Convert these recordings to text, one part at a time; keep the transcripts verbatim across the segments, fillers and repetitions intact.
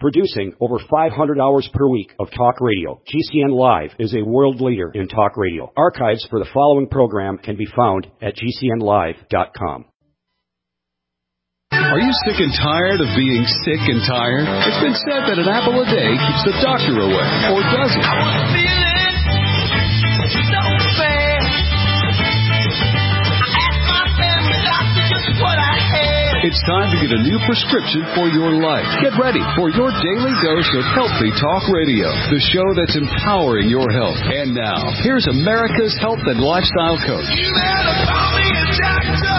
Producing over five hundred hours per week of talk radio, G C N Live is a world leader in talk radio. Archives for the following program can be found at G C N live dot com. Are you sick and tired of being sick and tired? It's been said that an apple a day keeps the doctor away, or does it? I was feeling so bad. I asked my family doctor just what I had. It's time to get a new prescription for your life. Get ready for your daily dose of Healthy Talk Radio, the show that's empowering your health. And now, here's America's health and lifestyle coach. You better call me a doctor.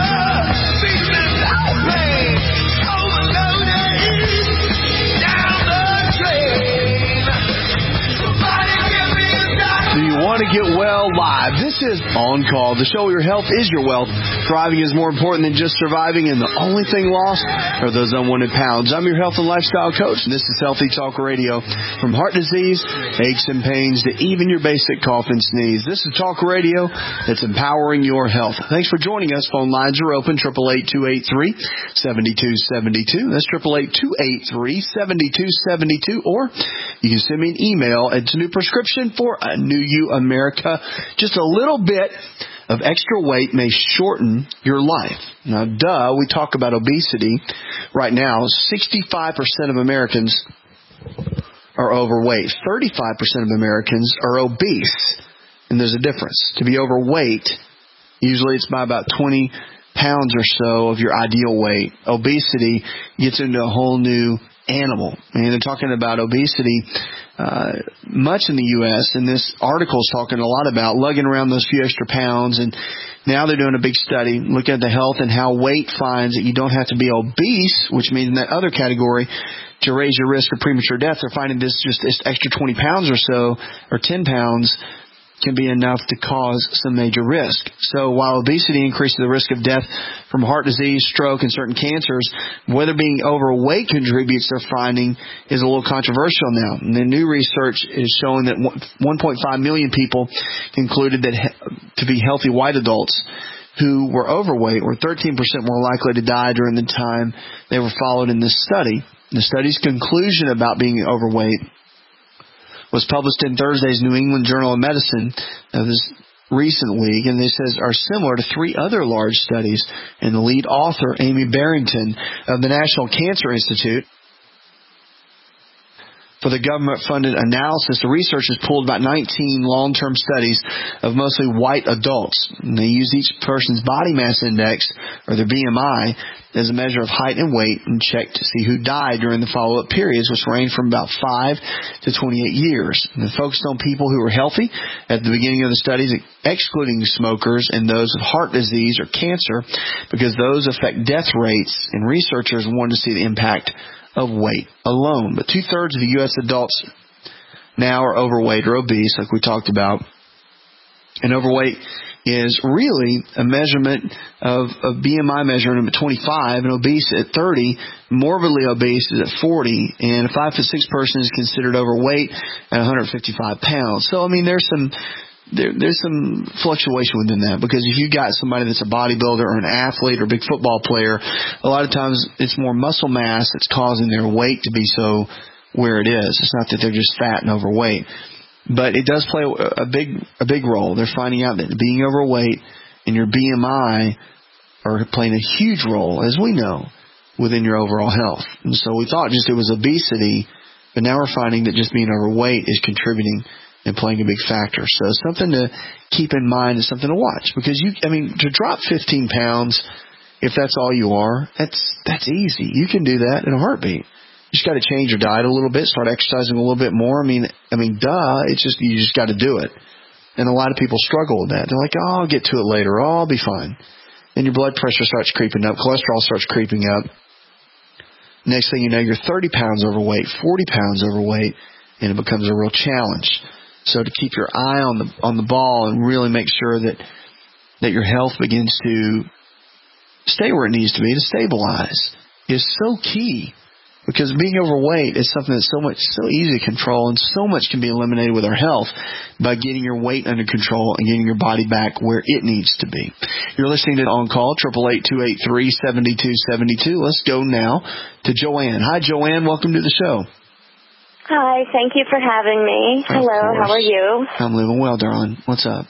Do you want to get well live? This is On Call, the show where your health is your wealth. Thriving is more important than just surviving, and the only thing lost are those unwanted pounds. I'm your health and lifestyle coach, and this is Healthy Talk Radio. From heart disease, aches and pains, to even your basic cough and sneeze. This is Talk Radio that's empowering your health. Thanks for joining us. Phone lines are open, eight eight eight, two eight three, seven two seven two. That's eight eight eight, two eight three, seven two seven two. Or you can send me an email. It's a new prescription for a new you, America. Just a little bit of extra weight may shorten your life. Now, duh, we talk about obesity. Right now, sixty-five percent of Americans are overweight. thirty-five percent of Americans are obese. And there's a difference. To be overweight, usually it's by about twenty pounds or so of your ideal weight. Obesity gets into a whole new animal. And they're talking about obesity uh, much in the U S, and this article is talking a lot about lugging around those few extra pounds. And now they're doing a big study looking at the health and how weight finds that you don't have to be obese, which means in that other category, to raise your risk of premature death. They're finding this just this extra twenty pounds or so, or ten pounds, can be enough to cause some major risk. So while obesity increases the risk of death from heart disease, stroke, and certain cancers, whether being overweight contributes, they're finding, is a little controversial now. And the new research is showing that one point five million people concluded that he- to be healthy white adults who were overweight were thirteen percent more likely to die during the time they were followed in this study. The study's conclusion about being overweight was published in Thursday's New England Journal of Medicine uh, this recent week, and it says are similar to three other large studies. And the lead author, Amy Barrington of the National Cancer Institute, for the government-funded analysis, the researchers pulled about nineteen long-term studies of mostly white adults. And they used each person's body mass index, or their B M I, as a measure of height and weight, and checked to see who died during the follow-up periods, which ranged from about five to twenty-eight years. And they focused on people who were healthy at the beginning of the studies, excluding smokers and those with heart disease or cancer, because those affect death rates, and researchers wanted to see the impact of weight alone. But two-thirds of the U S adults now are overweight or obese, like we talked about. And overweight is really a measurement of a B M I measurement at twenty-five, and obese at thirty. Morbidly obese is at forty, and a five foot six person is considered overweight at one hundred fifty-five pounds. So, I mean, there's some there, there's some fluctuation within that, because if you've got somebody that's a bodybuilder or an athlete or a big football player, a lot of times it's more muscle mass that's causing their weight to be so where it is. It's not that they're just fat and overweight. But it does play a big a big role. They're finding out that being overweight and your B M I are playing a huge role, as we know, within your overall health. And so we thought just it was obesity, but now we're finding that just being overweight is contributing and playing a big factor. So it's something to keep in mind and something to watch. Because, you, I mean, to drop fifteen pounds, if that's all you are, that's that's easy. You can do that in a heartbeat. You just got to change your diet a little bit, start exercising a little bit more. I mean, I mean, duh, it's just, you just got to do it. And a lot of people struggle with that. They're like, oh, I'll get to it later. Oh, I'll be fine. Then your blood pressure starts creeping up. Cholesterol starts creeping up. Next thing you know, you're thirty pounds overweight, forty pounds overweight, and it becomes a real challenge. So to keep your eye on the on the ball and really make sure that that your health begins to stay where it needs to be, to stabilize, is so key. Because being overweight is something that's so much so easy to control, and so much can be eliminated with our health by getting your weight under control and getting your body back where it needs to be. You're listening to On Call, eight eight eight, two eight three, seven two seven two. Let's go now to Joanne. Hi, Joanne. Welcome to the show. Hi, thank you for having me. Of Hello, course. how are you? I'm living well, darling. What's up?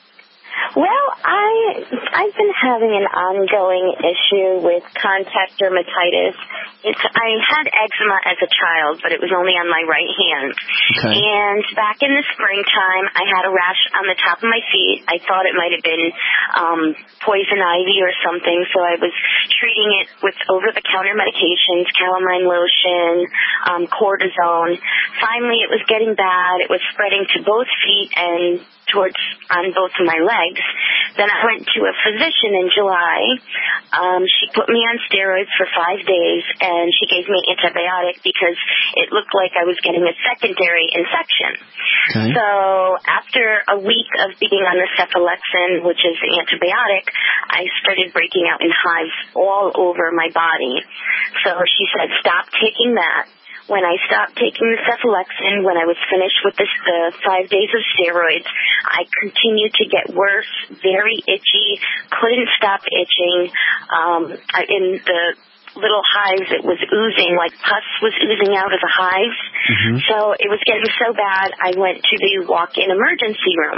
Well, I, I've been having an ongoing issue with contact dermatitis. It's, I had eczema as a child, but it was only on my right hand. Okay. And back in the springtime, I had a rash on the top of my feet. I thought it might have been um, poison ivy or something, so I was treating it with over-the-counter medications, calamine lotion, um, cortisone. Finally, it was getting bad. It was spreading to both feet and towards on both of my legs. Then I went to a physician in July. Um, she put me on steroids for five days, and she gave me an antibiotic because it looked like I was getting a secondary infection. Okay. So after a week of being on the cephalexin, which is the antibiotic, I started breaking out in hives all over my body. So she said, stop taking that. When I stopped taking the cephalexin, when I was finished with this, the five days of steroids, I continued to get worse, very itchy, couldn't stop itching. Um, I, in the little hives, it was oozing, like pus was oozing out of the hives. Mm-hmm. So it was getting so bad, I went to the walk-in emergency room.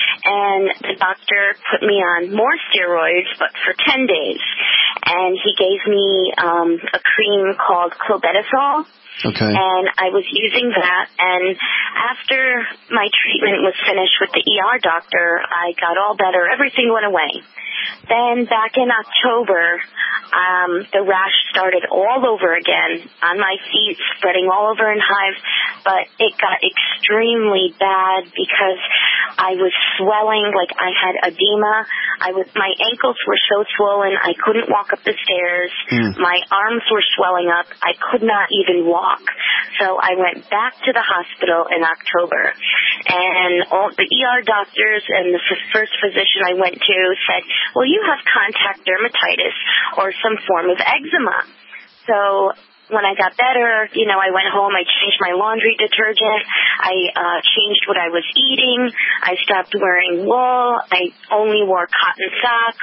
And the doctor put me on more steroids, but for ten days. And he gave me um, a cream called clobetasol. Okay. And I was using that, and after my treatment was finished with the E R doctor, I got all better. Everything went away. Then back in October, um, the rash started all over again on my feet, spreading all over in hives, but it got extremely bad because I was swelling, like I had edema. I was, my ankles were so swollen, I couldn't walk up the stairs. Mm. My arms were swelling up. I could not even walk. So I went back to the hospital in October, and all the E R doctors and the f- first physician I went to said, well, you have contact dermatitis or some form of eczema. So when I got better, you know, I went home, I changed my laundry detergent, I uh, changed what I was eating, I stopped wearing wool, I only wore cotton socks,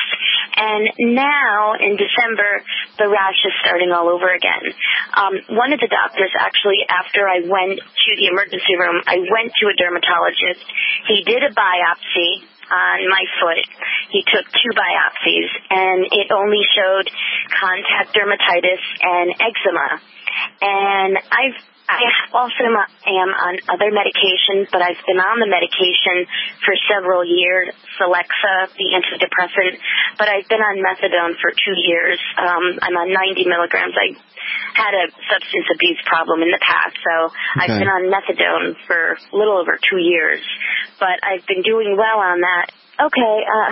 and now in December, the rash is starting all over again. Um, one of the doctors, actually, after I went to the emergency room, I went to a dermatologist. He did a biopsy on my foot. He took two biopsies, and it only showed contact dermatitis and eczema. And I've I also am on other medications, but I've been on the medication for several years, Celexa, the antidepressant, but I've been on methadone for two years. Um, I'm on ninety milligrams. I had a substance abuse problem in the past, so okay. I've been on methadone for a little over two years, but I've been doing well on that. Okay, uh,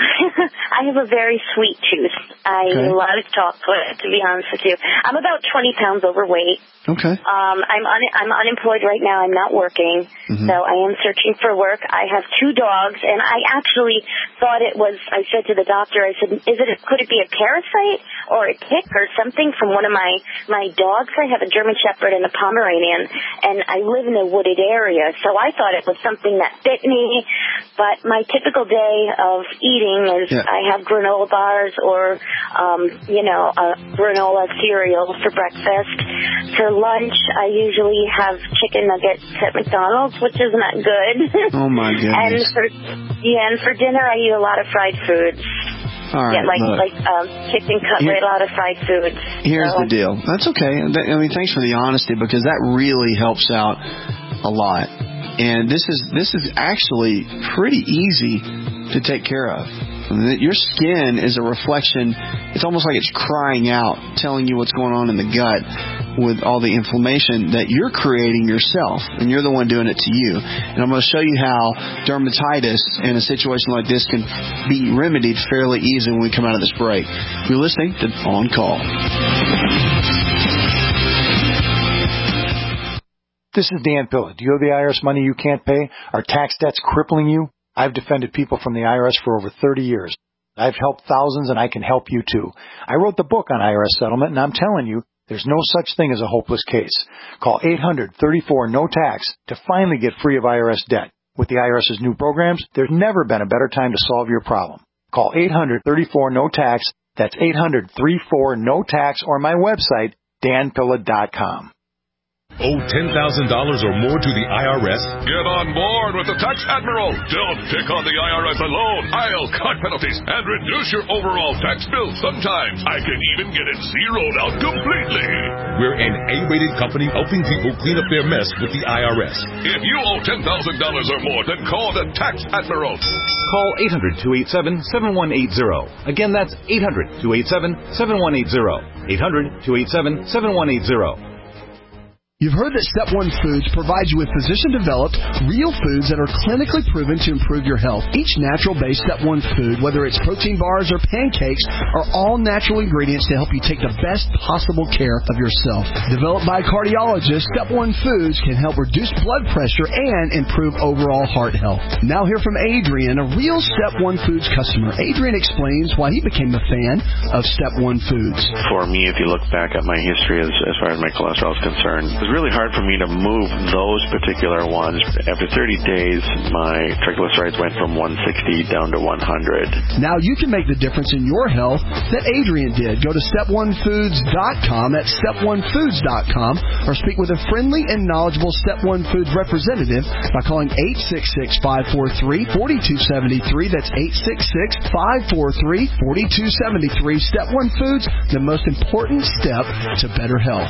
I have a very sweet tooth. I okay. love chocolate, to be honest with you. I'm about twenty pounds overweight. Okay. Um, I'm un- I'm unemployed right now. I'm not working, mm-hmm. so I am searching for work. I have two dogs, and I actually thought it was. I said to the doctor, I said, "Is it? A, could it be a parasite or a tick or something from one of my my dogs?" I have a German Shepherd and a Pomeranian, and I live in a wooded area, so I thought it was something that bit me. But my typical day of eating is yeah. I have granola bars or, um, you know, a granola cereal for breakfast. For lunch, I usually have chicken nuggets at McDonald's, which is not good. Oh, my goodness. and for yeah, and for dinner, I eat a lot of fried foods. All right, yeah, like look. like um, chicken cutlet, a lot of fried foods. Here's so. the deal. That's okay. I mean, thanks for the honesty, because that really helps out a lot. And this is this is actually pretty easy to take care of. I mean, your skin is a reflection. It's almost like it's crying out, telling you what's going on in the gut with all the inflammation that you're creating yourself, and you're the one doing it to you. And I'm going to show you how dermatitis in a situation like this can be remedied fairly easily when we come out of this break. You're listening to On Call. This is Dan Pilla. Do you owe the I R S money you can't pay? Are tax debts crippling you? I've defended people from the I R S for over thirty years. I've helped thousands, and I can help you too. I wrote the book on I R S settlement, and I'm telling you, there's no such thing as a hopeless case. Call eight hundred, thirty-four, no tax to finally get free of I R S debt. With the IRS's new programs, there's never been a better time to solve your problem. Call eight hundred, thirty-four, no tax. That's eight hundred, thirty-four, no tax, or my website, dan pilla dot com. Owe ten thousand dollars or more to the I R S? Get on board with the Tax Admiral. Don't pick on the I R S alone. I'll cut penalties and reduce your overall tax bill. Sometimes I can even get it zeroed out completely. We're an A-rated company helping people clean up their mess with the I R S. If you owe ten thousand dollars or more, then call the Tax Admiral. Call eight hundred, two eight seven, seven one eight zero. Again, that's eight hundred, two eight seven, seven one eight zero. eight hundred, two eight seven, seven one eight zero. You've heard that Step one Foods provides you with physician-developed, real foods that are clinically proven to improve your health. Each natural-based Step one food, whether it's protein bars or pancakes, are all natural ingredients to help you take the best possible care of yourself. Developed by cardiologists, Step one Foods can help reduce blood pressure and improve overall heart health. Now hear from Adrian, a real Step one Foods customer. Adrian explains why he became a fan of Step one Foods. For me, if you look back at my history as, as far as my cholesterol is concerned, it was really hard for me to move those particular ones. After thirty days, my triglycerides went from one sixty down to one hundred. Now you can make the difference in your health that Adrian did. Go to step one foods dot com, that's step one foods dot com, or speak with a friendly and knowledgeable Step one Foods representative by calling eight six six, five four three, four two seven three. That's eight six six, five four three, four two seven three. Step one Foods, the most important step to better health.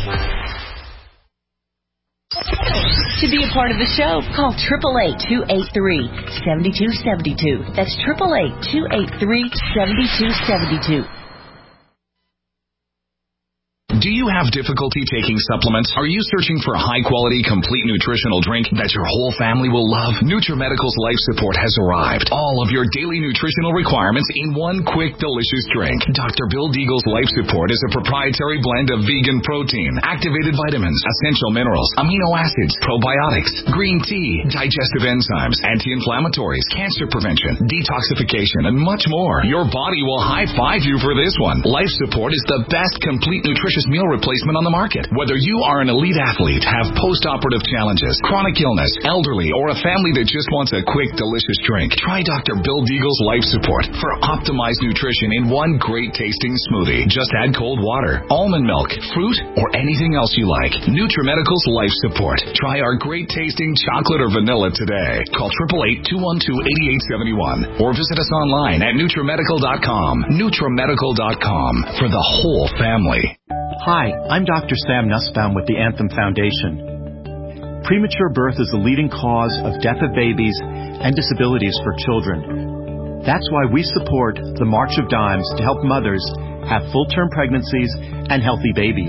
To be a part of the show, call eight eight eight, two eight three, seven two seven two. That's eight eight eight, two eight three, seven two seven two. Do you have difficulty taking supplements? Are you searching for a high-quality, complete nutritional drink that your whole family will love? NutriMedical's Life Support has arrived. All of your daily nutritional requirements in one quick, delicious drink. Doctor Bill Deagle's Life Support is a proprietary blend of vegan protein, activated vitamins, essential minerals, amino acids, probiotics, green tea, digestive enzymes, anti-inflammatories, cancer prevention, detoxification, and much more. Your body will high-five you for this one. Life Support is the best complete nutritious meal replacement on the market. Whether you are an elite athlete, have post-operative challenges, chronic illness, elderly, or a family that just wants a quick, delicious drink, try Doctor Bill Deagle's Life Support for optimized nutrition in one great-tasting smoothie. Just add cold water, almond milk, fruit, or anything else you like. NutriMedical's Life Support. Try our great-tasting chocolate or vanilla today. Call eight eight eight, two one two, eight eight seven one or visit us online at NutriMedical dot com. NutriMedical dot com for the whole family. Hi, I'm Doctor Sam Nussbaum with the Anthem Foundation. Premature birth is the leading cause of death of babies and disabilities for children. That's why we support the March of Dimes to help mothers have full-term pregnancies and healthy babies.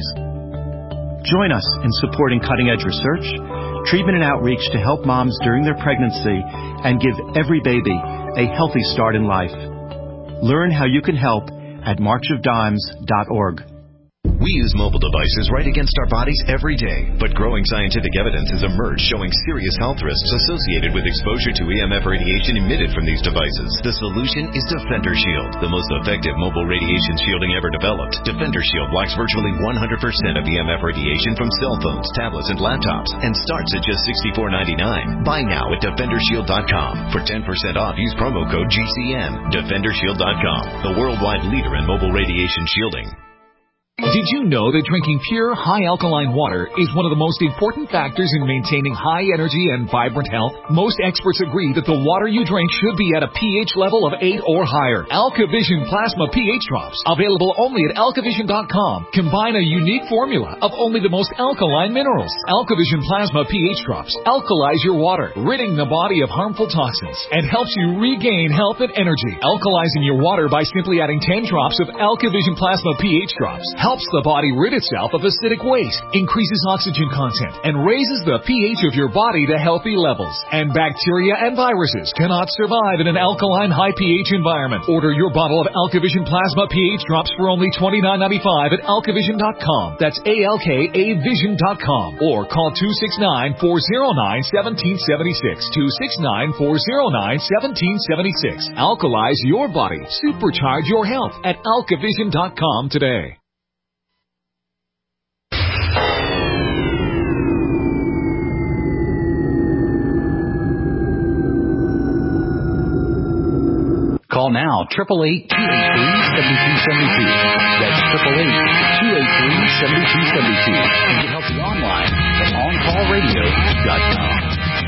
Join us in supporting cutting-edge research, treatment and outreach to help moms during their pregnancy and give every baby a healthy start in life. Learn how you can help at march of dimes dot org. We use mobile devices right against our bodies every day, but growing scientific evidence has emerged showing serious health risks associated with exposure to E M F radiation emitted from these devices. The solution is Defender Shield, the most effective mobile radiation shielding ever developed. Defender Shield blocks virtually one hundred percent of E M F radiation from cell phones, tablets, and laptops, and starts at just sixty-four ninety-nine. Buy now at defender shield dot com. For ten percent off, use promo code G C N. defender shield dot com, the worldwide leader in mobile radiation shielding. Did you know that drinking pure, high-alkaline water is one of the most important factors in maintaining high energy and vibrant health? Most experts agree that the water you drink should be at a pH level of eight or higher. AlkaVision Plasma pH Drops, available only at alkavision dot com, combine a unique formula of only the most alkaline minerals. AlkaVision Plasma pH Drops alkalize your water, ridding the body of harmful toxins, and helps you regain health and energy. Alkalizing your water by simply adding ten drops of AlkaVision Plasma pH Drops helps the body rid itself of acidic waste, increases oxygen content, and raises the pH of your body to healthy levels. And bacteria and viruses cannot survive in an alkaline high pH environment. Order your bottle of AlkaVision Plasma pH Drops for only twenty-nine ninety-five at alkavision dot com. That's A L K A vision dot com. Or call two six nine, four oh nine, one seven seven six. two six nine, four oh nine, one seven seven six. Alkalize your body. Supercharge your health at alkavision dot com today. Call now, eight eight eight, two eight three, seven two seven two. That's eight eight eight, two eight three, seven two seven two. You can help you online at online call radio dot com.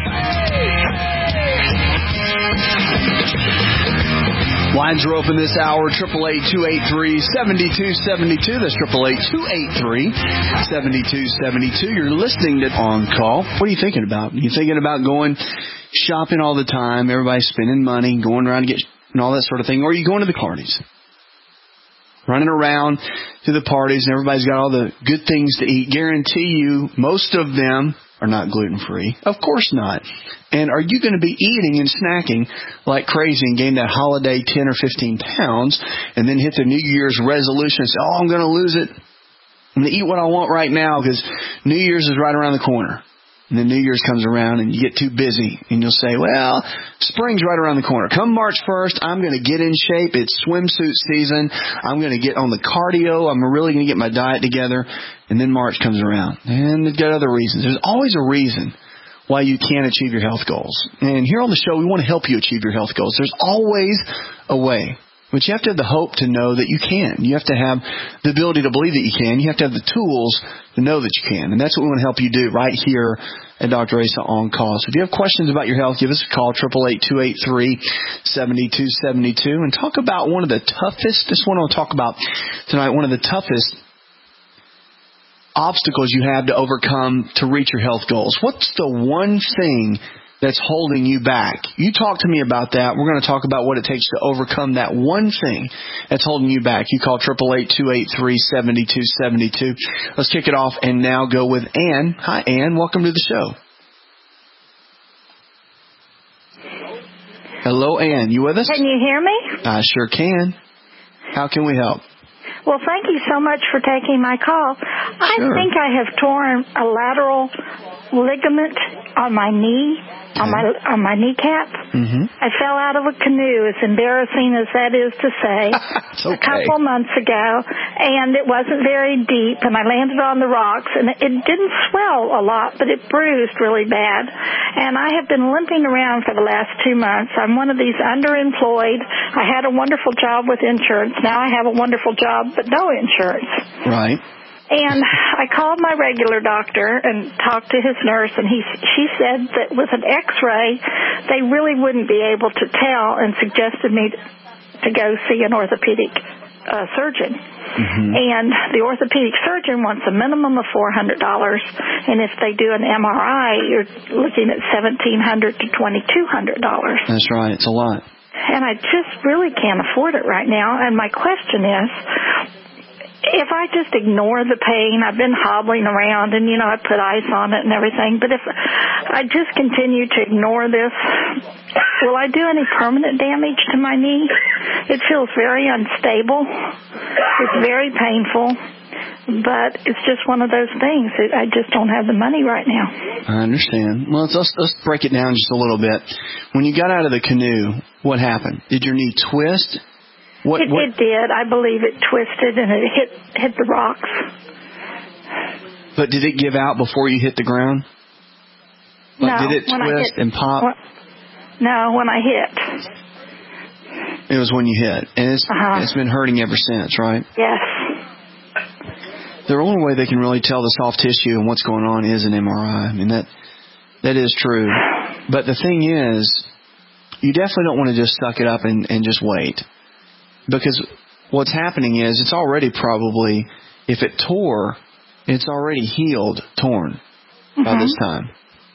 Lines are open this hour, eight eight eight, two eight three, seven two seven two. That's eight eight eight, two eight three, seven two seven two. You're listening to On Call. What are you thinking about? Are you thinking about going shopping all the time, everybody's spending money, going around to get and all that sort of thing? Or are you going to the parties? Running around to the parties and everybody's got all the good things to eat. Guarantee you most of them are not gluten-free. Of course not. And are you going to be eating and snacking like crazy and gain that holiday ten or fifteen pounds and then hit the New Year's resolution and say, oh, I'm going to lose it. I'm going to eat what I want right now because New Year's is right around the corner. And then New Year's comes around and you get too busy and you'll say, well, spring's right around the corner. Come March first, I'm going to get in shape. It's swimsuit season. I'm going to get on the cardio. I'm really going to get my diet together. And then March comes around. And they've got other reasons. There's always a reason why you can't achieve your health goals. And here on the show, we want to help you achieve your health goals. There's always a way. But you have to have the hope to know that you can. You have to have the ability to believe that you can. You have to have the tools to know that you can. And that's what we want to help you do right here at Doctor Asa On Call. So if you have questions about your health, give us a call, eight eight eight, two eight three, seven two seven two. And talk about one of the toughest, this one I'll talk about tonight, one of the toughest obstacles you have to overcome to reach your health goals. What's the one thing that's holding you back? You talk to me about that. We're going to talk about what it takes to overcome that one thing that's holding you back. You call eight eight eight, two eight three, seven two seven two. Let's kick it off and now go with Ann. Hi, Ann. Welcome to the show. Hello, Ann. You with us? Can you hear me? I sure can. How can we help? Well, thank you so much for taking my call. I Sure. think I have torn a lateral ligament on my knee, on my on my kneecap. Mm-hmm. I fell out of a canoe, as embarrassing as that is to say, It's okay. a couple months ago, and it wasn't very deep, and I landed on the rocks, and it didn't swell a lot, but it bruised really bad. And I have been limping around for the last two months. I'm one of these underemployed. I had a wonderful job with insurance. Now I have a wonderful job, but no insurance. Right. And I called my regular doctor and talked to his nurse, and he she said that with an X-ray, they really wouldn't be able to tell, and suggested me to go see an orthopedic uh, surgeon. Mm-hmm. And the orthopedic surgeon wants a minimum of four hundred dollars, and if they do an M R I, you're looking at seventeen hundred dollars to twenty-two hundred dollars. That's right. It's a lot. And I just really can't afford it right now. And my question is, if I just ignore the pain, I've been hobbling around and, you know, I put ice on it and everything, but if I just continue to ignore this, will I do any permanent damage to my knee? It feels very unstable. It's very painful, but it's just one of those things. I just don't have the money right now. I understand. Well, let's, let's break it down just a little bit. When you got out of the canoe, what happened? Did your knee twist? What, it, what? it did. I believe it twisted and it hit hit the rocks. But did it give out before you hit the ground? Like, No. did it when I twist hit, and pop? Well, no, when I hit. It was when you hit. And it's, Uh-huh. it's been hurting ever since, right? Yes. The only way they can really tell the soft tissue and what's going on is an M R I. I mean, that that is true. But the thing is, you definitely don't want to just suck it up and, and just wait. Because what's happening is it's already probably, if it tore, it's already healed, torn mm-hmm. by this time.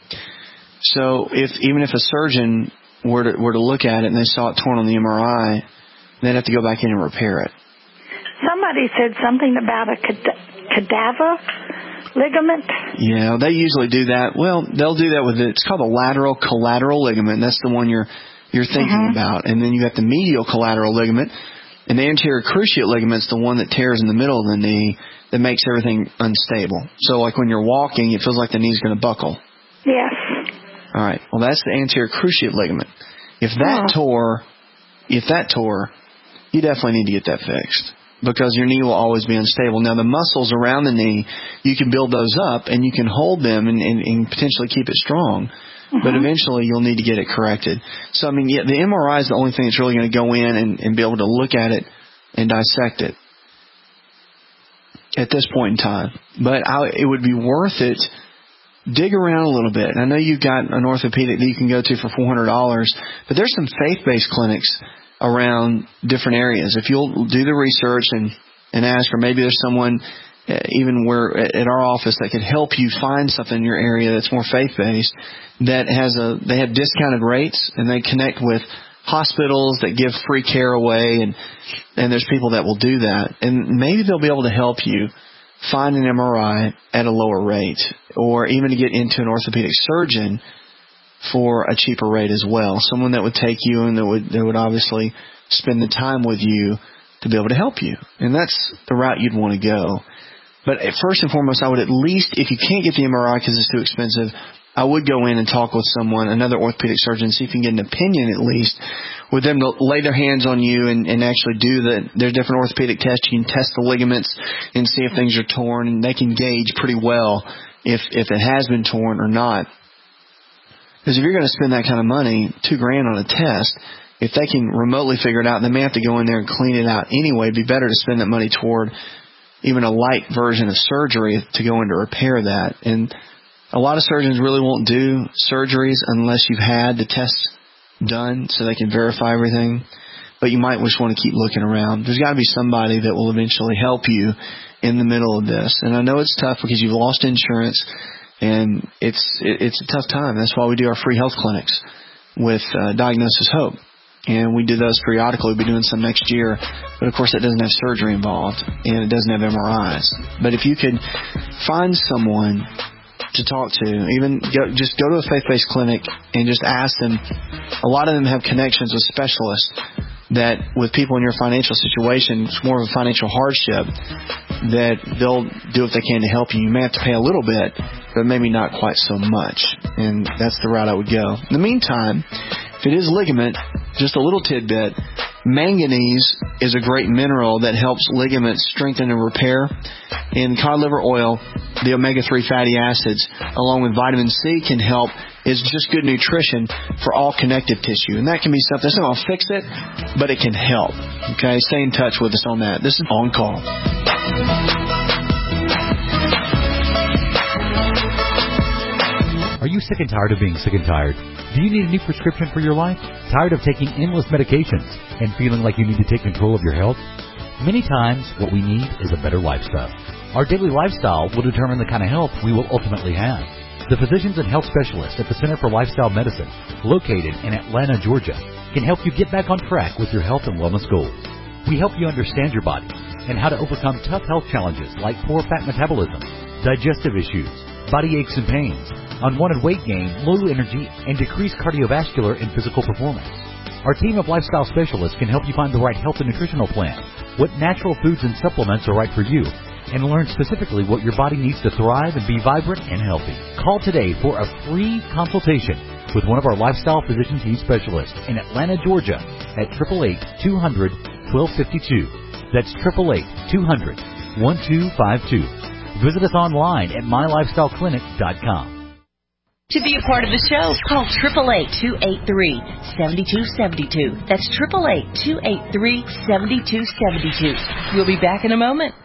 So if even if a surgeon were to, were to look at it and they saw it torn on the M R I, they'd have to go back in and repair it. Somebody said something about a cad- cadaver ligament. Yeah, they usually do that. Well, they'll do that with it. It's called a lateral collateral ligament. That's the one you're you're thinking mm-hmm. about. And then you got the medial collateral ligament. And the anterior cruciate ligament is the one that tears in the middle of the knee that makes everything unstable. So like when you're walking, it feels like the knee's going to buckle. Yes. All right. Well, that's the anterior cruciate ligament. If that oh. tore, if that tore, you definitely need to get that fixed because your knee will always be unstable. Now, the muscles around the knee, you can build those up and you can hold them and, and, and potentially keep it strong. Mm-hmm. But eventually you'll need to get it corrected. So, I mean, yeah, the M R I is the only thing that's really going to go in and, and be able to look at it and dissect it at this point in time. But I, it would be worth it dig around a little bit. I know you've got an orthopedic that you can go to for four hundred dollars, but there's some faith-based clinics around different areas. If you'll do the research and, and ask, or maybe there's someone uh, even where at our office that could help you find something in your area that's more faith-based, that has a, they have discounted rates, and they connect with hospitals that give free care away, and, and there's people that will do that. And maybe they'll be able to help you find an M R I at a lower rate, or even to get into an orthopedic surgeon for a cheaper rate as well. Someone that would take you and that would, that would obviously spend the time with you to be able to help you. And that's the route you'd want to go. But first and foremost, I would at least, if you can't get the M R I because it's too expensive, I would go in and talk with someone, another orthopedic surgeon, see if you can get an opinion at least, with them to lay their hands on you and, and actually do the, there's different orthopedic tests. You can test the ligaments and see if things are torn, and they can gauge pretty well if, if it has been torn or not. Because if you're going to spend that kind of money, two grand on a test, if they can remotely figure it out, they may have to go in there and clean it out anyway. It'd be better to spend that money toward even a light version of surgery to go in to repair that. And a lot of surgeons really won't do surgeries unless you've had the tests done so they can verify everything. But you might just want to keep looking around. There's got to be somebody that will eventually help you in the middle of this. And I know it's tough because you've lost insurance, and it's it, it's a tough time. That's why we do our free health clinics with uh, Diagnosis Hope. And we do those periodically. We'll be doing some next year. But, of course, that doesn't have surgery involved, and it doesn't have M R Is. But if you could find someone to talk to, even go, just go to a faith-based clinic and just ask them. A lot of them have connections with specialists that, with people in your financial situation, it's more of a financial hardship, that they'll do what they can to help you. You may have to pay a little bit, but maybe not quite so much. And that's the route I would go. In the meantime, if it is ligament, just a little tidbit, manganese is a great mineral that helps ligaments strengthen and repair. In cod liver oil, the omega three fatty acids, along with vitamin C, can help. It's just good nutrition for all connective tissue. And that can be something that's not going to fix it, but it can help. Okay, stay in touch with us on that. This is On Call. Are you sick and tired of being sick and tired? Do you need a new prescription for your life? Tired of taking endless medications and feeling like you need to take control of your health? Many times, what we need is a better lifestyle. Our daily lifestyle will determine the kind of health we will ultimately have. The physicians and health specialists at the Center for Lifestyle Medicine, located in Atlanta, Georgia, can help you get back on track with your health and wellness goals. We help you understand your body and how to overcome tough health challenges like poor fat metabolism, digestive issues, body aches and pains, unwanted weight gain, low energy, and decreased cardiovascular and physical performance. Our team of lifestyle specialists can help you find the right health and nutritional plan, what natural foods and supplements are right for you, and learn specifically what your body needs to thrive and be vibrant and healthy. Call today for a free consultation with one of our lifestyle physician team specialists in Atlanta, Georgia at eight eight eight, two hundred, twelve fifty-two. That's eight eight eight, two hundred, twelve fifty-two. Visit us online at my lifestyle clinic dot com. To be a part of the show, call eight eight eight, two eight three, seven two seven two. That's eight eight eight, two eight three, seven two seven two. We'll be back in a moment.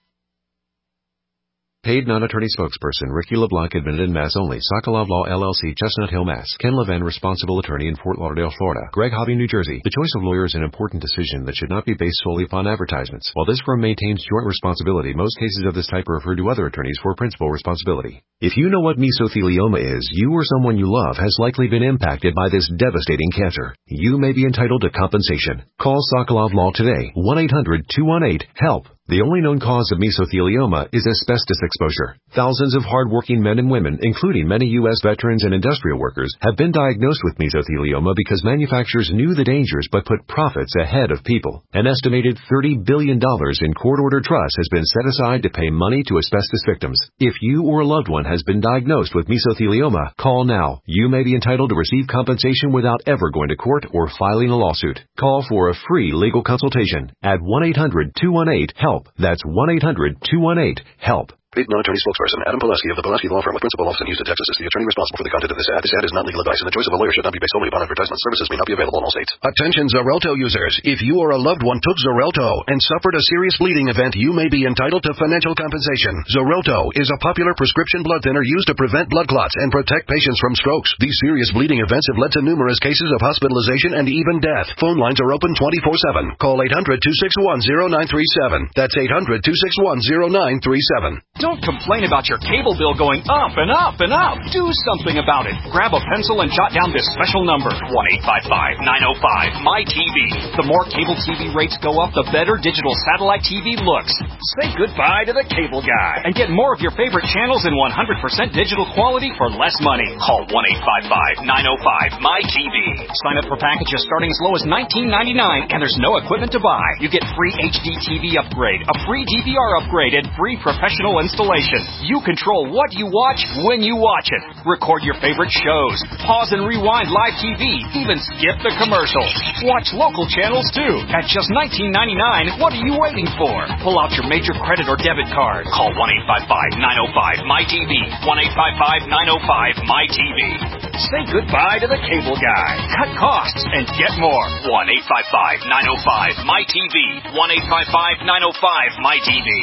Paid non-attorney spokesperson Ricky LeBlanc, admitted in Mass only. Sokolov Law, L L C, Chestnut Hill, Mass. Ken Levin, responsible attorney in Fort Lauderdale, Florida. Greg Hobby, New Jersey. The choice of lawyer is an important decision that should not be based solely upon advertisements. While this firm maintains joint responsibility, most cases of this type are referred to other attorneys for principal responsibility. If you know what mesothelioma is, you or someone you love has likely been impacted by this devastating cancer. You may be entitled to compensation. Call Sokolov Law today, one eight hundred, two one eight, HELP. The only known cause of mesothelioma is asbestos exposure. Thousands of hardworking men and women, including many U S veterans and industrial workers, have been diagnosed with mesothelioma because manufacturers knew the dangers but put profits ahead of people. An estimated thirty billion dollars in court-ordered trust has been set aside to pay money to asbestos victims. If you or a loved one has been diagnosed with mesothelioma, call now. You may be entitled to receive compensation without ever going to court or filing a lawsuit. Call for a free legal consultation at one eight hundred, two one eight, HELP. That's one eight hundred, two one eight, HELP. Paid non-attorney spokesperson Adam Pulaski of the Pulaski Law Firm with principal office in Houston, Texas, is the attorney responsible for the content of this ad. This ad is not legal advice, and the choice of a lawyer should not be based solely upon advertisement. Services may not be available in all states. Attention Xarelto users. If you or a loved one took Xarelto and suffered a serious bleeding event, you may be entitled to financial compensation. Xarelto is a popular prescription blood thinner used to prevent blood clots and protect patients from strokes. These serious bleeding events have led to numerous cases of hospitalization and even death. Phone lines are open twenty-four seven. Call eight hundred, two six one, zero nine three seven. That's eight hundred, two six one, zero nine three seven. Don't complain about your cable bill going up and up and up. Do something about it. Grab a pencil and jot down this special number, one eight five five, nine oh five, M Y T V. The more cable T V rates go up, the better digital satellite T V looks. Say goodbye to the cable guy and get more of your favorite channels in one hundred percent digital quality for less money. Call one eight five five, nine oh five, M Y T V. Sign up for packages starting as low as nineteen ninety-nine, and there's no equipment to buy. You get free H D T V upgrade, a free D V R upgrade, and free professional installation. You control what you watch when you watch it. Record your favorite shows. Pause and rewind live T V. Even skip the commercials. Watch local channels too. At just nineteen ninety-nine, what are you waiting for? Pull out your major credit or debit card. Call one eight five five, nine oh five, M Y T V. one eight five five, nine oh five, M Y T V. Say goodbye to the cable guy. Cut costs and get more. one eight five five, nine oh five, M Y T V. one eight five five, nine oh five, M Y T V.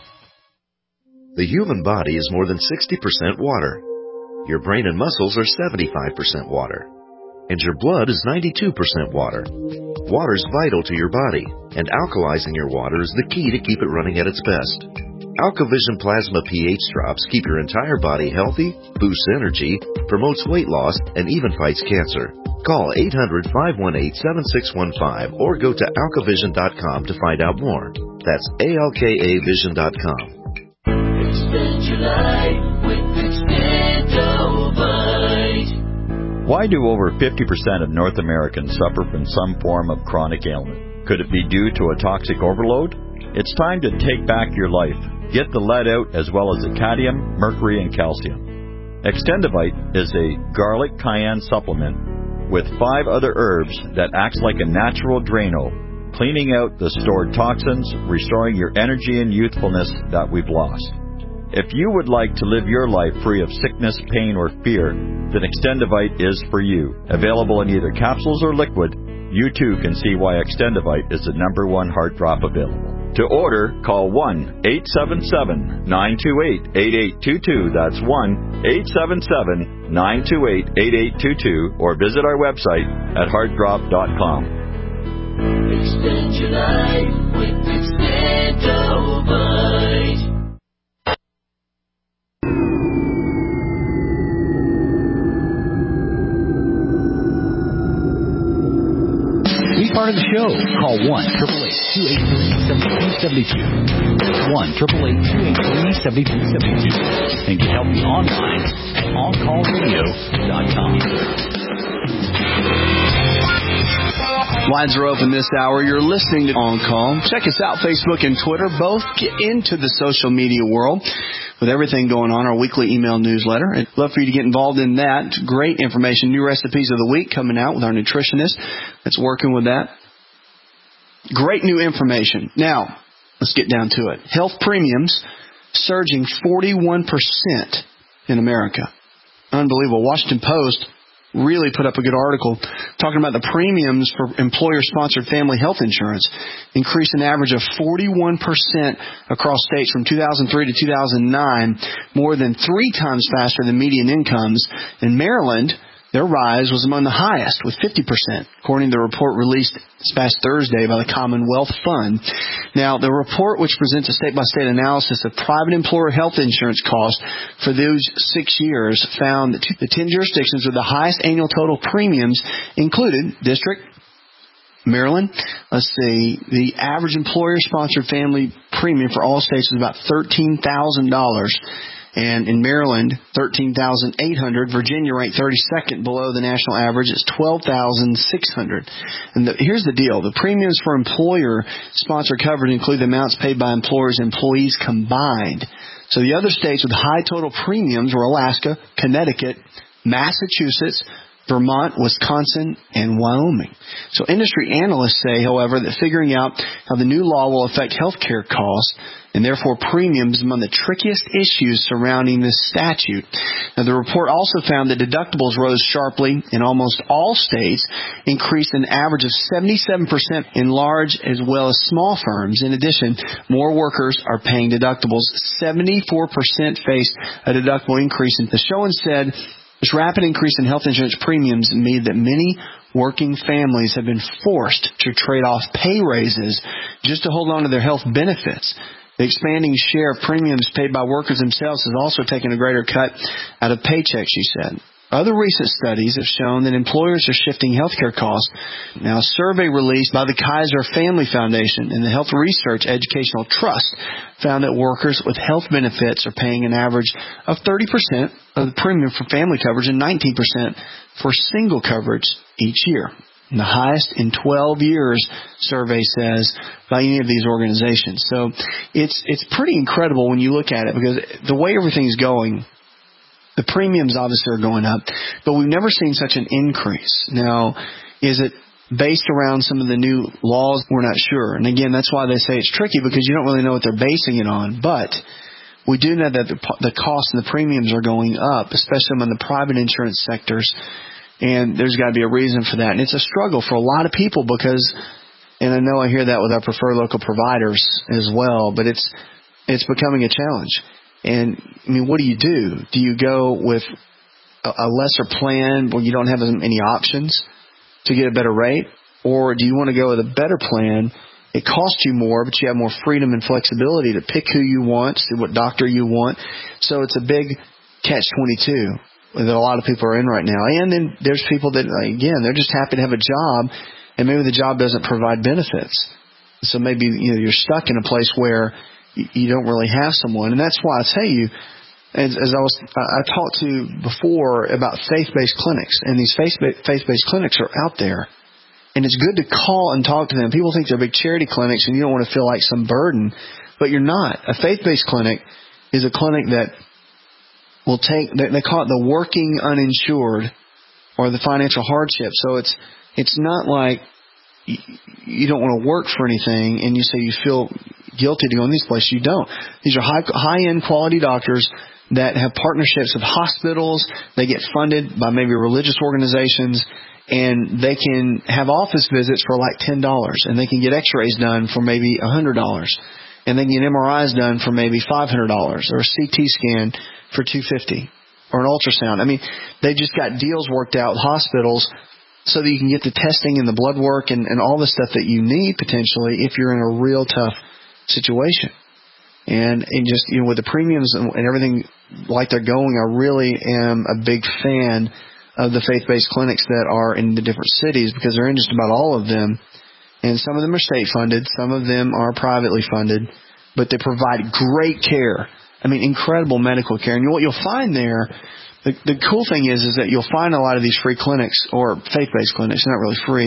The human body is more than sixty percent water. Your brain and muscles are seventy-five percent water. And your blood is ninety-two percent water. Water is vital to your body, and alkalizing your water is the key to keep it running at its best. AlkaVision Plasma pH drops keep your entire body healthy, boosts energy, promotes weight loss, and even fights cancer. Call eight hundred, five one eight, seven six one five or go to alka vision dot com to find out more. That's A L K A vision dot com. Extend your life with Extendovite. Why do over fifty percent of North Americans suffer from some form of chronic ailment? Could it be due to a toxic overload? It's time to take back your life. Get the lead out as well as the cadmium, mercury, and calcium. Extendovite is a garlic cayenne supplement with five other herbs that acts like a natural Drano, cleaning out the stored toxins, restoring your energy and youthfulness that we've lost. If you would like to live your life free of sickness, pain, or fear, then Extendovite is for you. Available in either capsules or liquid, you too can see why Extendovite is the number one heart drop available. To order, call one eight seven seven, nine two eight, eight eight two two. That's one eight seven seven, nine two eight, eight eight two two, or visit our website at heart drop dot com. Extend your life with Extendovite. Be part of the show. Call one eight eight eight, two eight three, seven two seven two. That's one eight eight eight, two eight three, seven two seven two. And get help online at on call radio dot com. Lines are open this hour. You're listening to On Call. Check us out, Facebook and Twitter. Both get into the social media world with everything going on, our weekly email newsletter. I'd love for you to get involved in that. Great information. New recipes of the week coming out with our nutritionist that's working with that. Great new information. Now, let's get down to it. Health premiums surging forty-one percent in America. Unbelievable. Washington Post really put up a good article talking about the premiums for employer-sponsored family health insurance increased an average of forty-one percent across states from two thousand three to two thousand nine, more than three times faster than median incomes. In Maryland, their rise was among the highest, with fifty percent, according to the report released this past Thursday by the Commonwealth Fund. Now, the report, which presents a state-by-state analysis of private employer health insurance costs for those six years, found that the ten jurisdictions with the highest annual total premiums included District, Maryland. Let's see, the average employer-sponsored family premium for all states is about thirteen thousand dollars. And in Maryland, thirteen thousand eight hundred dollars. Virginia ranked thirty-second below the national average. It's twelve thousand six hundred dollars. And the, here's the deal. The premiums for employer-sponsored coverage include the amounts paid by employers and employees combined. So the other states with high total premiums were Alaska, Connecticut, Massachusetts, Vermont, Wisconsin, and Wyoming. So industry analysts say, however, that figuring out how the new law will affect healthcare costs and therefore premiums among the trickiest issues surrounding this statute. Now, the report also found that deductibles rose sharply in almost all states, increased an average of seventy-seven percent in large as well as small firms. In addition, more workers are paying deductibles. seventy-four percent faced a deductible increase. And Showen said, this rapid increase in health insurance premiums mean that many working families have been forced to trade off pay raises just to hold on to their health benefits. The expanding share of premiums paid by workers themselves has also taken a greater cut out of paychecks, she said. Other recent studies have shown that employers are shifting healthcare costs. Now, a survey released by the Kaiser Family Foundation and the Health Research Educational Trust found that workers with health benefits are paying an average of thirty percent of the premium for family coverage and nineteen percent for single coverage each year. And the highest in twelve years, survey says, by any of these organizations. So it's it's pretty incredible when you look at it, because the way everything's going, the premiums obviously are going up, but we've never seen such an increase. Now, is it based around some of the new laws? We're not sure. And again, that's why they say it's tricky, because you don't really know what they're basing it on. But we do know that the, the costs and the premiums are going up, especially among the private insurance sectors. And there's got to be a reason for that. And it's a struggle for a lot of people because, and I know I hear that with our preferred local providers as well, but it's it's becoming a challenge. And, I mean, what do you do? Do you go with a, a lesser plan where you don't have as many options to get a better rate? Or do you want to go with a better plan? It costs you more, but you have more freedom and flexibility to pick who you want, see what doctor you want. So it's a big catch twenty-two that a lot of people are in right now. And then there's people that, again, they're just happy to have a job, and maybe the job doesn't provide benefits. So maybe, you know, you're stuck in a place where you don't really have someone. And that's why I tell you, as, as I was, I talked to before about faith-based clinics, and these faith-based clinics are out there, and it's good to call and talk to them. People think they're big charity clinics, and you don't want to feel like some burden, but you're not. A faith-based clinic is a clinic that will take, they call it the working uninsured or the financial hardship. So it's it's not like you don't want to work for anything and you say you feel guilty to go in these places. You don't. These are high, high-end quality doctors that have partnerships with hospitals. They get funded by maybe religious organizations, and they can have office visits for like ten dollars, and they can get x-rays done for maybe one hundred dollars, and they can get M R Is done for maybe five hundred dollars, or a C T scan for two hundred fifty dollars, or an ultrasound. I mean, they just got deals worked out with hospitals so that you can get the testing and the blood work and, and all the stuff that you need potentially if you're in a real tough situation. And, and just, you know, with the premiums and, and everything like they're going, I really am a big fan of the faith-based clinics that are in the different cities, because they're in just about all of them. And some of them are state-funded, some of them are privately funded, but they provide great care. I mean, incredible medical care. And what you'll find there, the, the cool thing is, is that you'll find a lot of these free clinics, or faith-based clinics, not really free,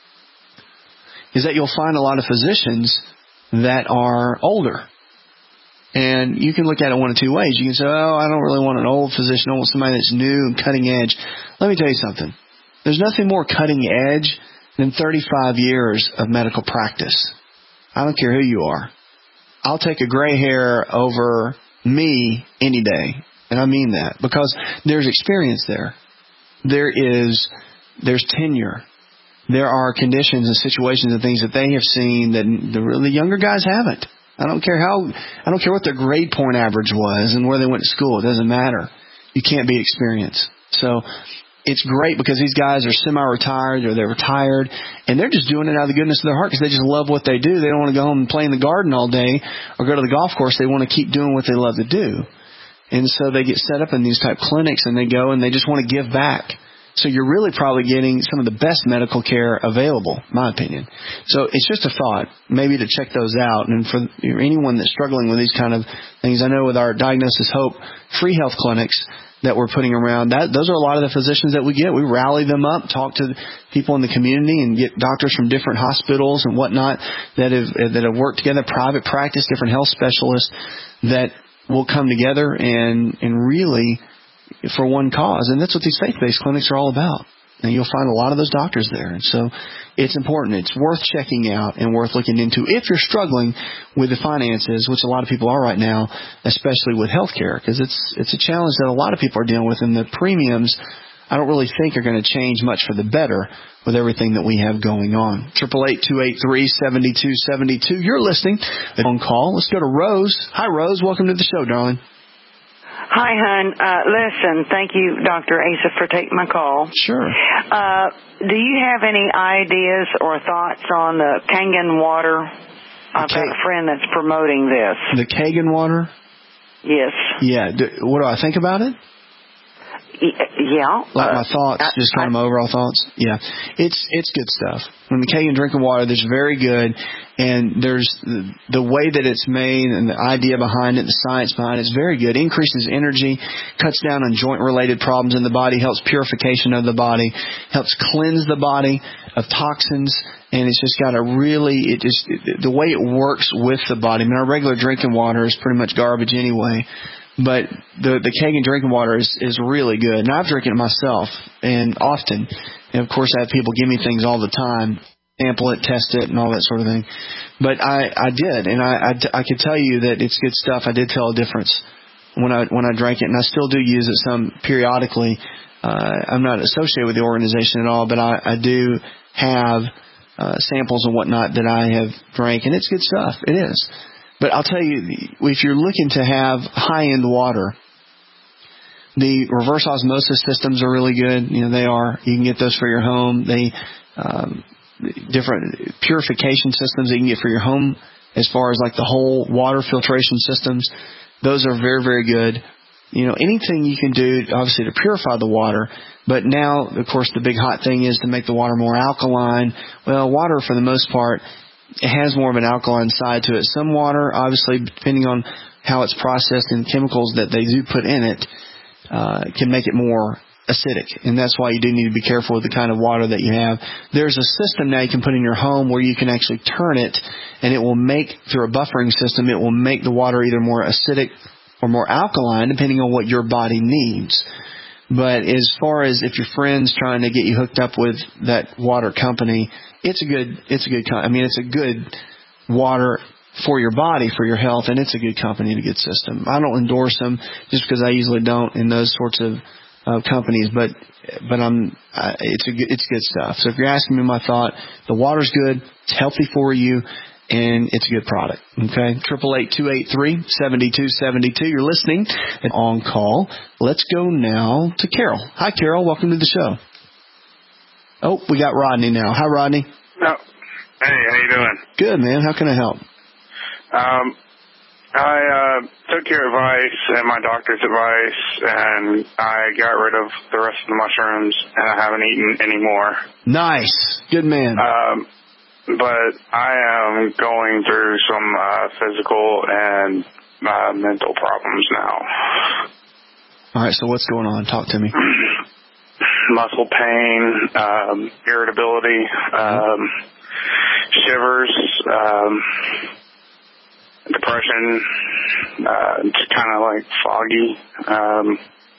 is that you'll find a lot of physicians that are older. And you can look at it one of two ways. You can say, oh, I don't really want an old physician. I want somebody that's new and cutting edge. Let me tell you something. There's nothing more cutting edge than thirty-five years of medical practice. I don't care who you are. I'll take a gray hair over me any day. And I mean that, because there's experience there. There is, there's tenure. There are conditions and situations and things that they have seen that the really younger guys haven't. I don't care how, I don't care what their grade point average was and where they went to school. It doesn't matter. You can't beat experience. So it's great because these guys are semi-retired or they're retired, and they're just doing it out of the goodness of their heart because they just love what they do. They don't want to go home and play in the garden all day or go to the golf course. They want to keep doing what they love to do. And so they get set up in these type clinics, and they go and they just want to give back. So you're really probably getting some of the best medical care available, in my opinion. So it's just a thought, maybe to check those out. And for anyone that's struggling with these kind of things, I know with our Diagnosis Hope free health clinics that we're putting around, that those are a lot of the physicians that we get. We rally them up, talk to people in the community, and get doctors from different hospitals and whatnot that have that have worked together, private practice, different health specialists that will come together and and really for one cause. And that's what these faith-based clinics are all about. And you'll find a lot of those doctors there. And so it's important. It's worth checking out and worth looking into if you're struggling with the finances, which a lot of people are right now, especially with healthcare, because it's it's a challenge that a lot of people are dealing with. And the premiums, I don't really think are going to change much for the better with everything that we have going on. Triple eight two eight three seventy two seventy two. You're listening. On call. Let's go to Rose. Hi, Rose. Welcome to the show, darling. Hi, hon. Uh, listen, thank you, Doctor Asa, for taking my call. Sure. Uh, do you have any ideas or thoughts on the Kangen water? I've got a friend that's promoting this. The Kangen water? Yes. Yeah. Do, what do I think about it? Yeah. Like my thoughts, uh, just kind of my overall thoughts. Yeah, it's it's good stuff. When the Kangen drinking water, there's very good, and there's the, the way that it's made and the idea behind it, the science behind it is very good. Increases energy, cuts down on joint-related problems in the body, helps purification of the body, helps cleanse the body of toxins, and it's just got a really it just it, the way it works with the body. I mean, our regular drinking water is pretty much garbage anyway. But the the Kangen drinking water is, is really good. And I've drinking it myself, and often. And, of course, I have people give me things all the time, sample it, test it, and all that sort of thing. But I, I did, and I, I, I could tell you that it's good stuff. I did tell a difference when I when I drank it, and I still do use it some periodically. Uh, I'm not associated with the organization at all, but I, I do have uh, samples and whatnot that I have drank, and it's good stuff. It is. But I'll tell you, if you're looking to have high-end water, the reverse osmosis systems are really good. You know, they are. You can get those for your home. They um, different purification systems that you can get for your home, as far as like the whole water filtration systems. Those are very, very good. You know, anything you can do, obviously, to purify the water. But now, of course, the big hot thing is to make the water more alkaline. Well, water, for the most part, it has more of an alkaline side to it. Some water, obviously, depending on how it's processed and chemicals that they do put in it, uh, can make it more acidic. And that's why you do need to be careful with the kind of water that you have. There's a system now you can put in your home where you can actually turn it, and it will make, through a buffering system, it will make the water either more acidic or more alkaline, depending on what your body needs. But as far as if your friend's trying to get you hooked up with that water company, it's a good, it's a good, I mean, it's a good water for your body, for your health, and it's a good company and a good system. I don't endorse them just because I usually don't in those sorts of uh, companies, but but I'm, uh, it's a good, it's good stuff. So if you're asking me my thought, the water's good, it's healthy for you, and it's a good product. Okay, triple eight two eight three seventy two seventy two. You're listening and on call. Let's go now to Carol. Hi, Carol. Welcome to the show. Oh, we got Rodney now. Hi, Rodney. Oh. Hey, how you doing? Good, man. How can I help? Um, I uh, took your advice and my doctor's advice, and I got rid of the rest of the mushrooms, and I haven't eaten any more. Nice. Good man. Um, but I am going through some uh, physical and uh, mental problems now. All right, so what's going on? Talk to me. Muscle pain, um, irritability, um, shivers, um, depression, uh, just kind of like foggy. Um,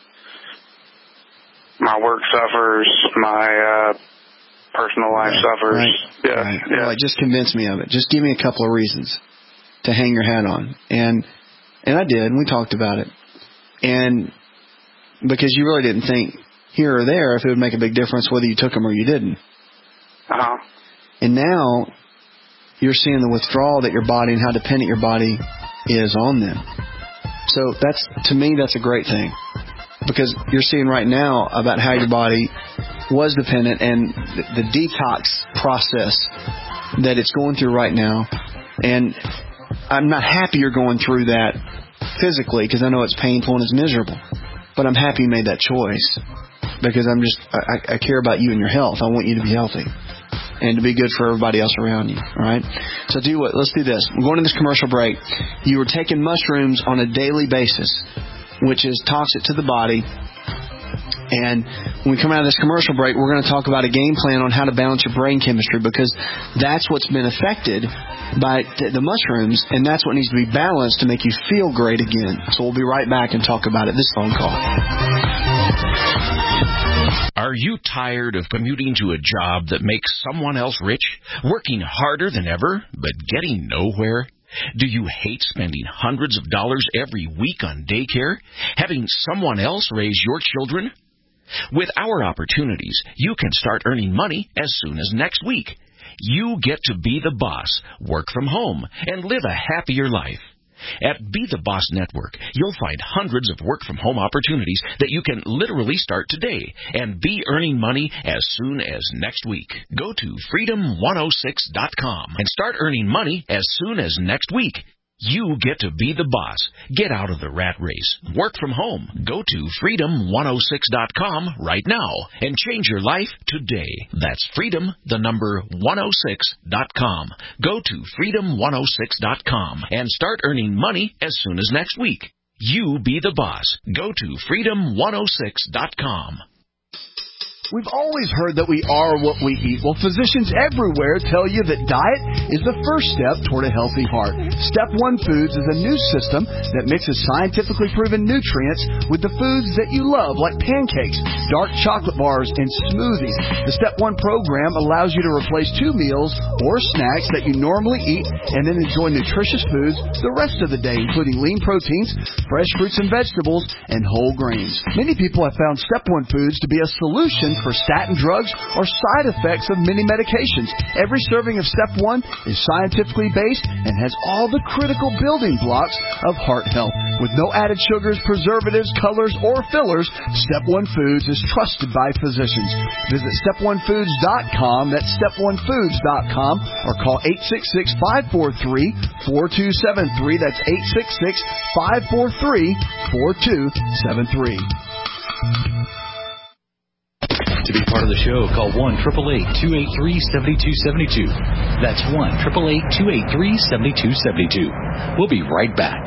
my work suffers, my uh, personal life right, suffers. Right, yeah, right. yeah. Well, just convince me of it. Just give me a couple of reasons to hang your hat on. And and I did, and we talked about it. And because you really didn't think here or there if it would make a big difference whether you took them or you didn't. Uh-huh. And now you're seeing the withdrawal that your body and how dependent your body is on them. So that's, to me, that's a great thing. Because you're seeing right now about how your body was dependent and the, the detox process that it's going through right now. And I'm not happy you're going through that physically because I know it's painful and it's miserable. But I'm happy you made that choice because I'm just, I, I care about you and your health. I want you to be healthy and to be good for everybody else around you. All right? So do what? Let's do this. We're going to this commercial break. You were taking mushrooms on a daily basis, which is toxic to the body. And when we come out of this commercial break, we're going to talk about a game plan on how to balance your brain chemistry because that's what's been affected by th- the mushrooms, and that's what needs to be balanced to make you feel great again. So we'll be right back and talk about it. This phone call. Are you tired of commuting to a job that makes someone else rich, working harder than ever, but getting nowhere? Do you hate spending hundreds of dollars every week on daycare, having someone else raise your children? With our opportunities, you can start earning money as soon as next week. You get to be the boss, work from home, and live a happier life. At Be the Boss Network, you'll find hundreds of work-from-home opportunities that you can literally start today and be earning money as soon as next week. Go to freedom one oh six dot com and start earning money as soon as next week. You get to be the boss. Get out of the rat race. Work from home. Go to freedom one oh six dot com right now and change your life today. That's freedom, the number one oh six dot com. Go to freedom one oh six dot com and start earning money as soon as next week. You be the boss. Go to freedom one oh six dot com. We've always heard that we are what we eat. Well, physicians everywhere tell you that diet is the first step toward a healthy heart. Step One Foods is a new system that mixes scientifically proven nutrients with the foods that you love, like pancakes, dark chocolate bars, and smoothies. The Step One program allows you to replace two meals or snacks that you normally eat and then enjoy nutritious foods the rest of the day, including lean proteins, fresh fruits and vegetables, and whole grains. Many people have found Step One Foods to be a solution for statin drugs or side effects of many medications. Every serving of Step One is scientifically based and has all the critical building blocks of heart health. With no added sugars, preservatives, colors, or fillers, Step One Foods is trusted by physicians. Visit step one foods dot com, that's step one foods dot com, or call eight six six, five four three, four two seven three, that's eight six six, five four three, four two seven three. To be part of the show, call one eight eight eight, two eight three, seven two seven two. That's one eight eight eight, two eight three, seven two seven two. We'll be right back.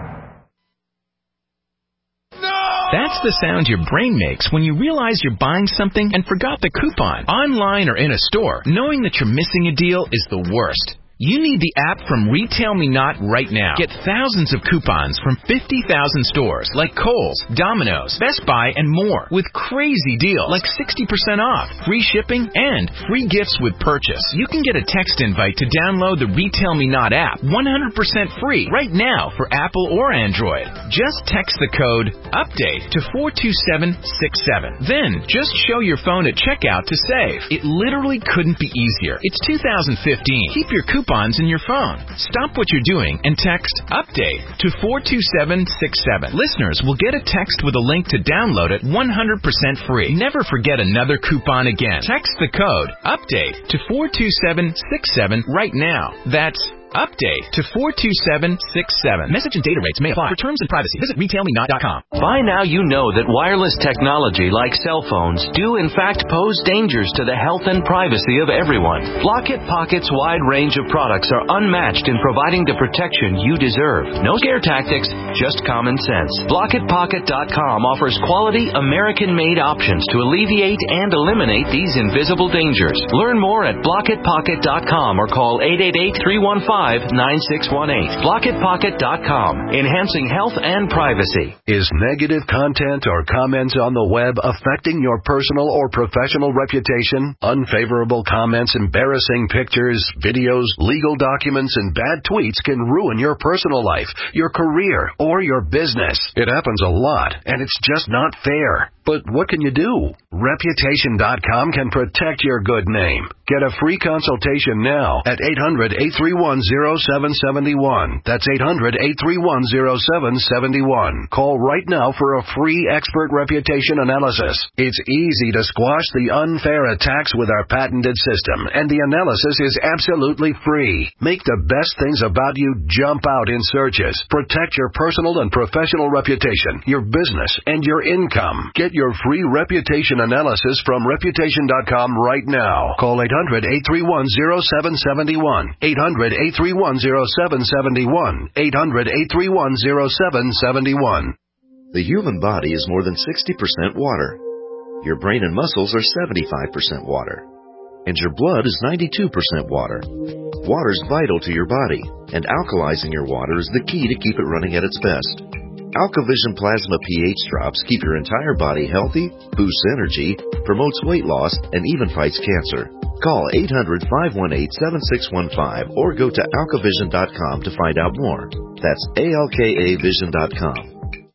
That's the sound your brain makes when you realize you're buying something and forgot the coupon. Online or in a store, knowing that you're missing a deal is the worst. You need the app from Retail Me Not right now. Get thousands of coupons from fifty thousand stores like Kohl's, Domino's, Best Buy, and more with crazy deals like sixty percent off, free shipping, and free gifts with purchase. You can get a text invite to download the Retail Me Not app one hundred percent free right now for Apple or Android. Just text the code UPDATE to four two seven six seven. Then just show your phone at checkout to save. It literally couldn't be easier. It's two thousand fifteen. Keep your coupons in your phone. Stop what you're doing and text UPDATE to four two seven six seven. Listeners will get a text with a link to download it one hundred percent free. Never forget another coupon again. Text the code UPDATE to four two seven six seven right now. That's UPDATE to four two seven six seven. Message and data rates may apply. For terms and privacy, visit retail me not dot com. By now you know that wireless technology like cell phones do in fact pose dangers to the health and privacy of everyone. Blockit Pocket's wide range of products are unmatched in providing the protection you deserve. No scare tactics, just common sense. Blockit Pocket dot com offers quality American-made options to alleviate and eliminate these invisible dangers. Learn more at Blockit Pocket dot com or call eight eight eight, three one five, nine six one eight. Blockit Pocket dot com, enhancing health and privacy. Is negative content or comments on the web affecting your personal or professional reputation? Unfavorable comments, embarrassing pictures, videos, legal documents, and bad tweets can ruin your personal life, your career, or your business. It happens a lot, and it's just not fair. But what can you do? Reputation dot com can protect your good name. Get a free consultation now at eight hundred, eight three one, zero seven seven one. That's eight hundred, eight three one, zero seven seven one. Call right now for a free expert reputation analysis. It's easy to squash the unfair attacks with our patented system, and the analysis is absolutely free. Make the best things about you jump out in searches. Protect your personal and professional reputation, your business, and your income. Get your free reputation analysis from reputation dot com right now. Call eight hundred, eight three one, zero seven seven one. eight hundred, eight three one, zero seven seven one. eight hundred, eight three one, zero seven seven one. The human body is more than sixty percent water. Your brain and muscles are seventy-five percent water. And your blood is ninety-two percent water. Water is vital to your body, and alkalizing your water is the key to keep it running at its best. AlkaVision Plasma pH drops keep your entire body healthy, boosts energy, promotes weight loss, and even fights cancer. Call eight hundred, five one eight, seven six one five or go to alkavision dot com to find out more. That's A L K A vision dot com.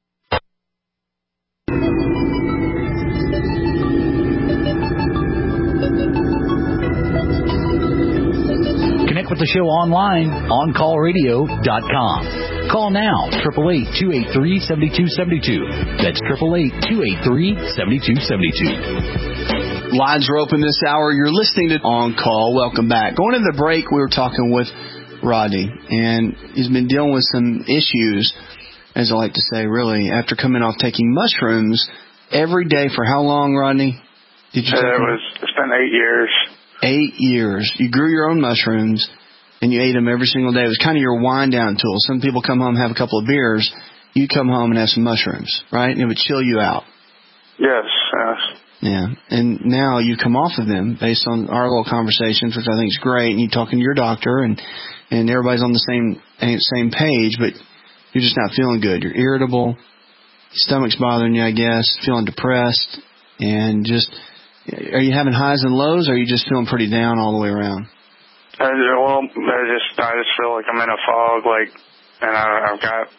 Connect with the show online, on call radio dot com. Call now, eight eight eight, two eight three, seven two seven two. That's eight eight eight, two eight three, seven two seven two. Lines are open this hour. You're listening to On Call. Welcome back. Going into the break, we were talking with Rodney, and he's been dealing with some issues, as I like to say, really, after coming off taking mushrooms every day for how long, Rodney? Did you? Uh, it was. It's been eight years. Eight years. You grew your own mushrooms, and you ate them every single day. It was kind of your wind-down tool. Some people come home and have a couple of beers. You come home and have some mushrooms, right? And it would chill you out. Yes, yes. Yeah, and now you come off of them based on our little conversations, which I think is great, and you're talking to your doctor, and, and everybody's on the same same page, but you're just not feeling good. You're irritable, your stomach's bothering you, I guess, feeling depressed, and just, are you having highs and lows, or are you just feeling pretty down all the way around? I, well, I just I just feel like I'm in a fog, like, and I, I've got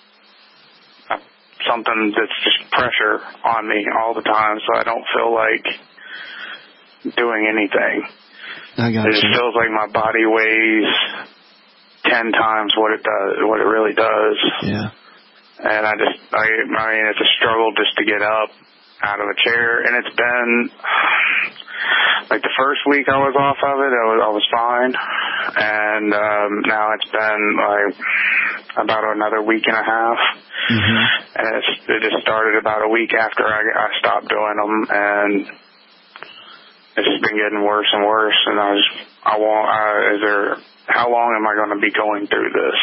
something that's just pressure on me all the time, so I don't feel like doing anything. I got it just you. feels like my body weighs ten times what it does, what it really does. Yeah. And I just, I, I mean, it's a struggle just to get up out of a chair, and it's been like the first week I was off of it, I was, I was fine, and um, now it's been like about another week and a half. Mm-hmm. And it's, it just started about a week after I, I stopped doing them, and it's just been getting worse and worse. And I was, I want, uh, is there, how long am I going to be going through this?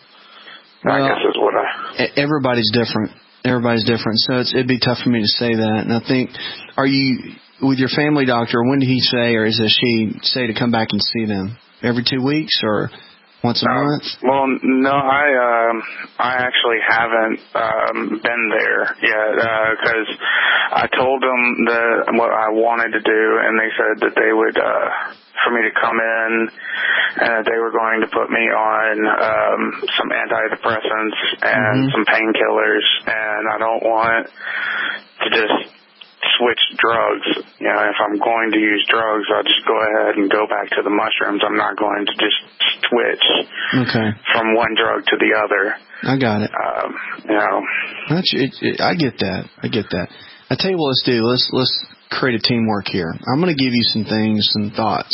Well, I guess is what I. Everybody's different. Everybody's different, so it's, it'd be tough for me to say that. And I think, are you with your family doctor? When did he say, or is it she say to come back and see them every two weeks or? Once a month? Um, well, no, I um, I actually haven't um, been there yet because uh, I told them that what I wanted to do, and they said that they would uh, for me to come in, and that they were going to put me on um, some antidepressants and mm-hmm. some painkillers, and I don't want to just switch drugs. You know, if I'm going to use drugs, I'll just go ahead and go back to the mushrooms. I'm not going to just switch okay. from one drug to the other. I got it. Um, you know, That's, it, it, I get that. I get that. I tell you what, let's do. Let's let's create a teamwork here. I'm going to give you some things, some thoughts,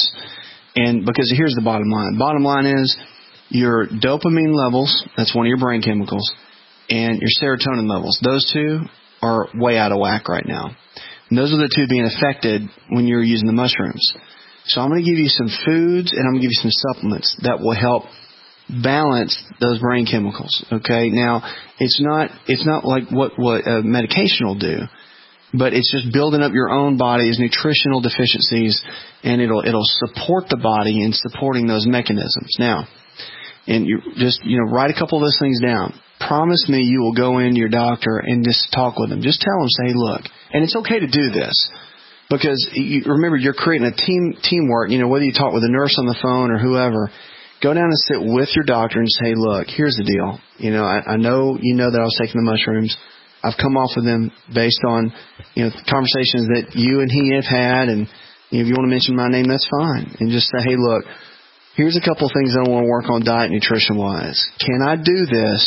and because here's the bottom line. Bottom line is your dopamine levels. That's one of your brain chemicals, and your serotonin levels. Those two are way out of whack right now. And those are the two being affected when you're using the mushrooms. So I'm going to give you some foods and I'm going to give you some supplements that will help balance those brain chemicals. Okay. Now it's not it's not like what what uh, medication will do, but it's just building up your own body's nutritional deficiencies, and it'll it'll support the body in supporting those mechanisms. Now, and you just you know write a couple of those things down. Promise me you will go in to your doctor and just talk with them. Just tell them, say, look, and it's okay to do this because you, remember you're creating a team teamwork. You know, whether you talk with a nurse on the phone or whoever, go down and sit with your doctor and say, look, here's the deal. You know, I, I know you know that I was taking the mushrooms. I've come off of them based on you know conversations that you and he have had, and you know, if you want to mention my name, that's fine. And just say, hey, look, here's a couple of things I want to work on diet nutrition wise. Can I do this?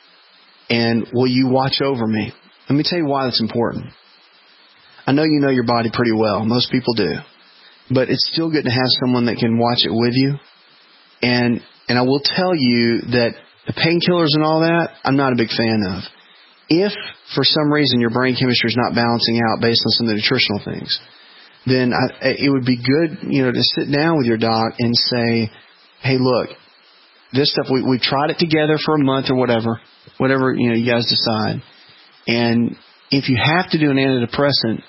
And will you watch over me? Let me tell you why that's important. I know you know your body pretty well. Most people do. But it's still good to have someone that can watch it with you. And and I will tell you that the painkillers and all that, I'm not a big fan of. If, for some reason, your brain chemistry is not balancing out based on some of the nutritional things, then I, it would be good, you know, to sit down with your doc and say, hey, look, this stuff, we, we've tried it together for a month or whatever. Whatever, you know, you guys decide. And if you have to do an antidepressant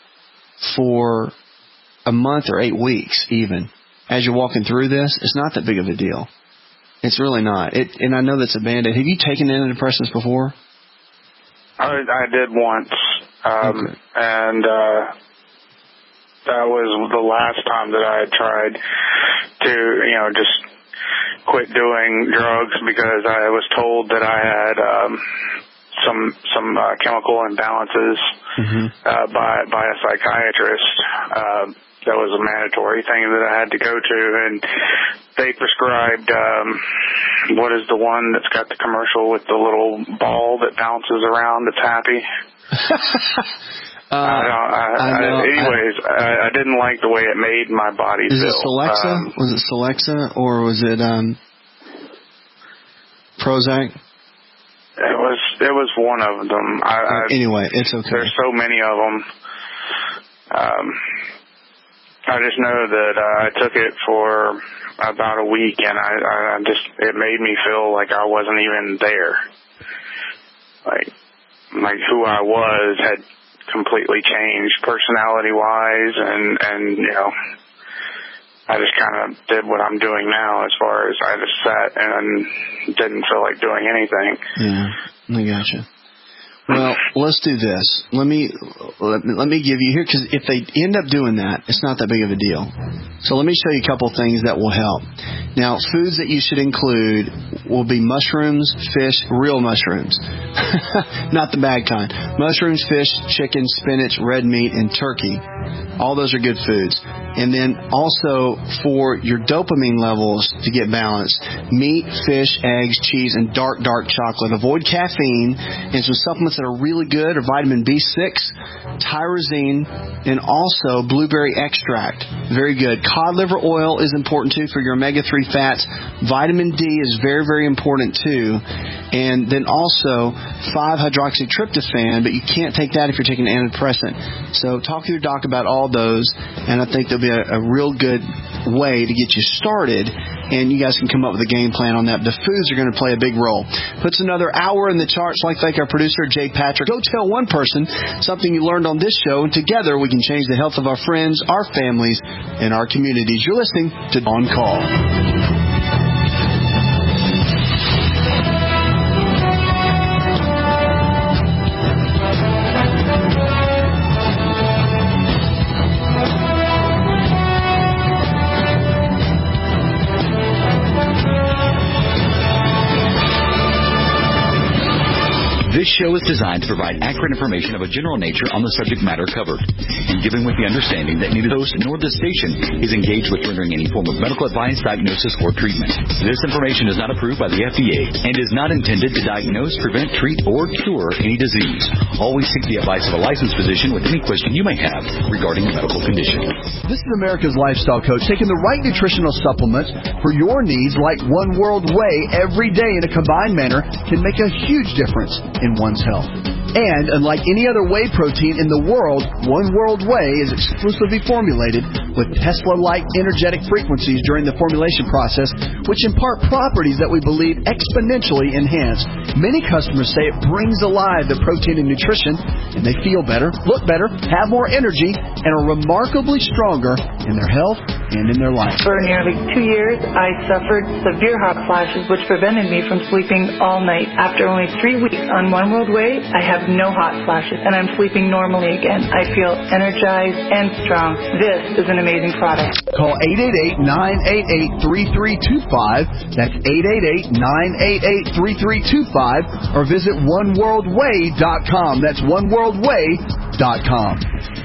for a month or eight weeks even, as you're walking through this, it's not that big of a deal. It's really not. It, and I know that's a Band-Aid. Have you taken antidepressants before? I, I did once, um, okay. and uh, that was the last time that I had tried to, you know, just quit doing drugs because I was told that I had um, some some uh, chemical imbalances mm-hmm. uh, by by a psychiatrist. Uh, that was a mandatory thing that I had to go to, and they prescribed um, what is the one that's got the commercial with the little ball that bounces around that's happy? uh, I don't, I, I know, I, anyways, I, I didn't like the way it made my body is feel. Is it Celexa? Um, was it Celexa or was it um, Prozac? It was it was one of them. I, I, anyway, it's okay. There's so many of them. Um, I just know that uh, I took it for about a week, and I, I just it made me feel like I wasn't even there. Like, like who I was had completely changed personality-wise, and and you know, I just kind of did what I'm doing now. As far as I just sat and didn't feel like doing anything. Yeah, I gotcha. Well, let's do this. Let me let me, let me give you here, because if they end up doing that, it's not that big of a deal. So let me show you a couple things that will help. Now, foods that you should include will be mushrooms, fish, real mushrooms, not the bad kind. Mushrooms, fish, chicken, spinach, red meat, and turkey. All those are good foods. And then also for your dopamine levels to get balanced, meat, fish, eggs, cheese, and dark, dark chocolate. Avoid caffeine, and some supplements that are really good are vitamin B six, tyrosine, and also blueberry extract. Very good. Cod liver oil is important too for your omega three fats. Vitamin D is very, very important too. And then also five hydroxytryptophan, but you can't take that if you're taking an antidepressant. So talk to your doc about all those, and I think there'll be a, a real good way to get you started, and you guys can come up with a game plan on that. The foods are going to play a big role. Puts another hour in the charts, like thank our producer, Jay Patrick. Go tell one person something you learned on this show, and together we can change the health of our friends, our families, and our communities. You're listening to On Call. This show is designed to provide accurate information of a general nature on the subject matter covered, and given with the understanding that neither the host nor the station is engaged with rendering any form of medical advice, diagnosis, or treatment. This information is not approved by the F D A and is not intended to diagnose, prevent, treat, or cure any disease. Always seek the advice of a licensed physician with any question you may have regarding a medical condition. This is America's Lifestyle Coach, taking the right nutritional supplements for your needs, like One World Whey, every day in a combined manner can make a huge difference in one's health. And unlike any other whey protein in the world, One World Whey is exclusively formulated with Tesla-like energetic frequencies during the formulation process, which impart properties that we believe exponentially enhance. Many customers say it brings alive the protein and nutrition, and they feel better, look better, have more energy, and are remarkably stronger in their health and in their life. For nearly two years, I suffered severe hot flashes, which prevented me from sleeping all night. After only three weeks on One World Whey, I have no hot flashes, and I'm sleeping normally again. I feel energized and strong. This is an amazing product. Call eight eight eight, nine eight eight, three three two five. That's eight eight eight, nine eight eight, three three two five, or visit one world whey dot com. That's one world whey dot com.